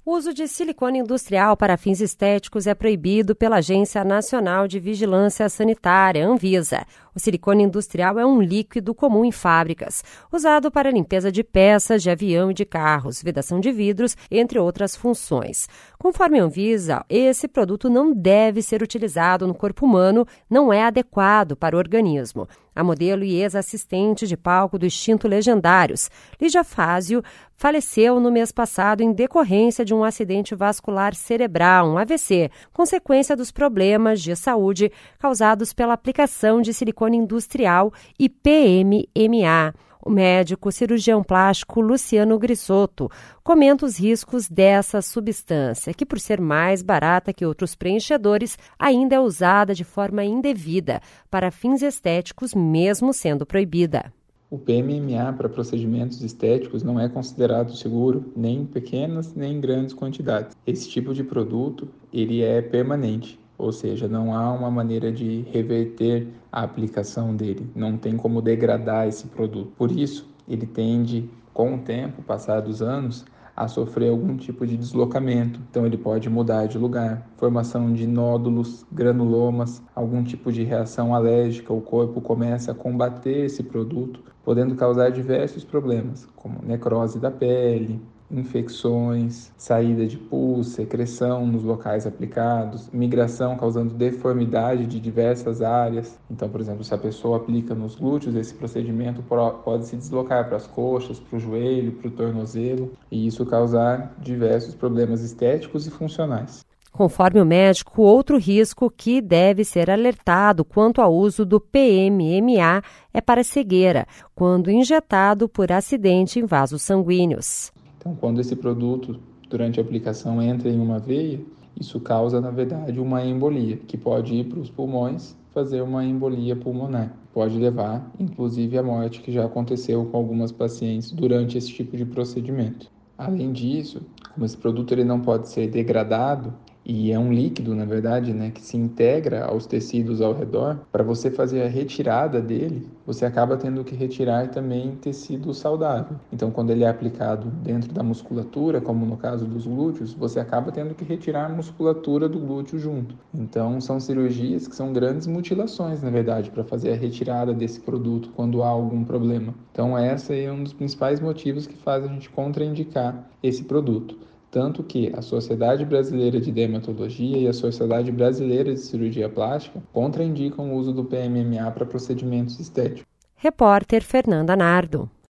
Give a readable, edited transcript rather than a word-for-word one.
O uso de silicone industrial para fins estéticos é proibido pela Agência Nacional de Vigilância Sanitária, Anvisa. O silicone industrial é um líquido comum em fábricas, usado para limpeza de peças de avião e de carros, vedação de vidros, entre outras funções. Conforme a Anvisa, esse produto não deve ser utilizado no corpo humano, não é adequado para o organismo. A modelo e ex-assistente de palco do extinto Legendários, Lígia Fázio, faleceu no mês passado em decorrência de um acidente vascular cerebral, um AVC, consequência dos problemas de saúde causados pela aplicação de silicone industrial e PMMA. O médico cirurgião plástico Luciano Grisotto comenta os riscos dessa substância, que por ser mais barata que outros preenchedores, ainda é usada de forma indevida para fins estéticos, mesmo sendo proibida. O PMMA para procedimentos estéticos não é considerado seguro nem em pequenas nem em grandes quantidades. Esse tipo de produto ele é permanente, ou seja, não há uma maneira de reverter a aplicação dele, não tem como degradar esse produto. Por isso, ele tende, com o tempo, passados anos, a sofrer algum tipo de deslocamento. Então ele pode mudar de lugar, formação de nódulos, granulomas, algum tipo de reação alérgica, o corpo começa a combater esse produto, podendo causar diversos problemas, como necrose da pele, infecções, saída de pus, secreção nos locais aplicados, migração causando deformidade de diversas áreas. Então, por exemplo, se a pessoa aplica nos glúteos, esse procedimento pode se deslocar para as coxas, para o joelho, para o tornozelo, e isso causar diversos problemas estéticos e funcionais. Conforme o médico, outro risco que deve ser alertado quanto ao uso do PMMA é para a cegueira, quando injetado por acidente em vasos sanguíneos. Então, quando esse produto, durante a aplicação, entra em uma veia, isso causa, na verdade, uma embolia, que pode ir para os pulmões, fazer uma embolia pulmonar. Pode levar, inclusive, à morte, que já aconteceu com algumas pacientes durante esse tipo de procedimento. Além disso, como esse produto ele não pode ser degradado, e é um líquido, na verdade, que se integra aos tecidos ao redor, para você fazer a retirada dele, você acaba tendo que retirar também tecido saudável. Então, quando ele é aplicado dentro da musculatura, como no caso dos glúteos, você acaba tendo que retirar a musculatura do glúteo junto. Então, são cirurgias que são grandes mutilações, na verdade, para fazer a retirada desse produto quando há algum problema. Então, esse é um dos principais motivos que faz a gente contraindicar esse produto. Tanto que a Sociedade Brasileira de Dermatologia e a Sociedade Brasileira de Cirurgia Plástica contraindicam o uso do PMMA para procedimentos estéticos. Repórter Fernanda Nardo.